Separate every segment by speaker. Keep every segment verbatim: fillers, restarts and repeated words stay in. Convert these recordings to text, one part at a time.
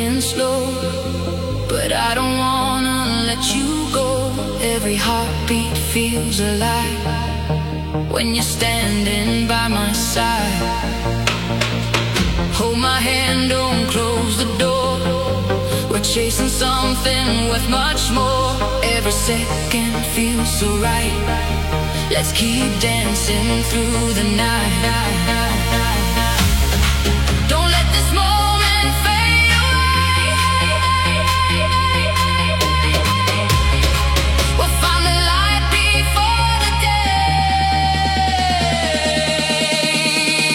Speaker 1: fading slow, but I don't wanna let you go. Every heartbeat feels alive when you're standing by my side. Hold my hand, don't close the door. We're chasing something worth much more. Every second feels so right. Let's keep dancing through the night. Don't let this moment fade away. We'll find the light before the day.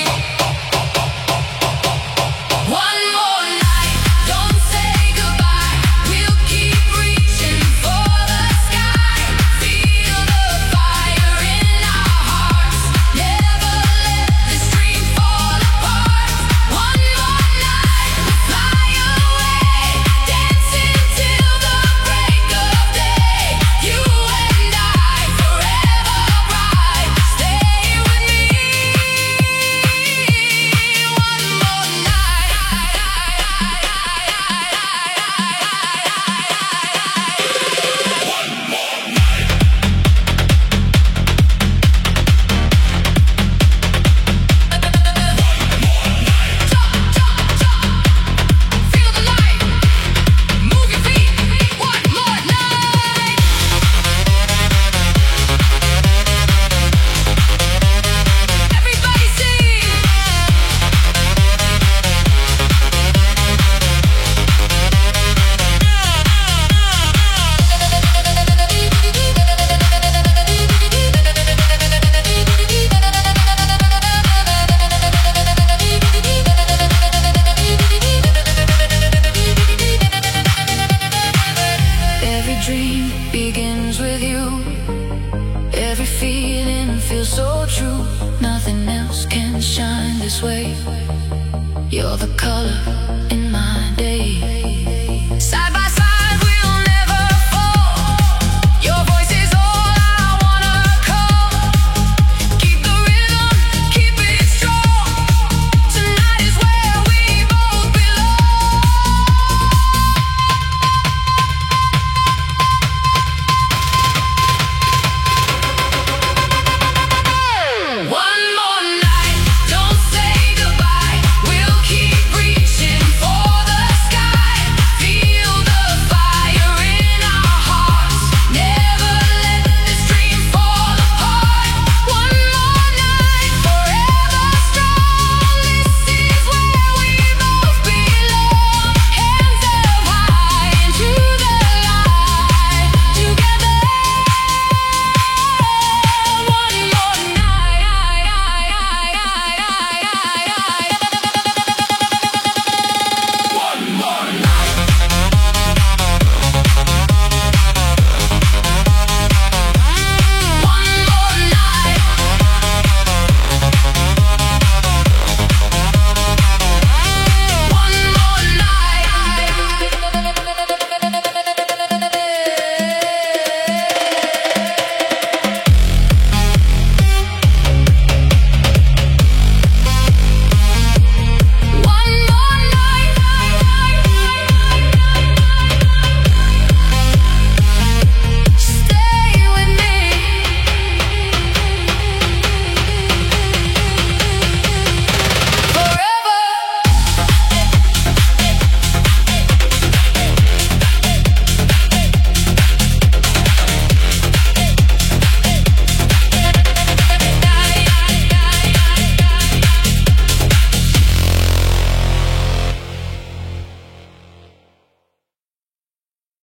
Speaker 1: One more night, don't say goodbye. We'll keep reaching for the sky. Feel the fire in our hearts. Never let this dream fall apart. One more night, we'll fly away, dancing till the break of day. You and I, forever bright. Stay with me. One more night. Feel the light. Move your feet. One more night. Everybody sing. Every dream begins with you. Every feeling feels so true. Nothing else can shine this way. You're the color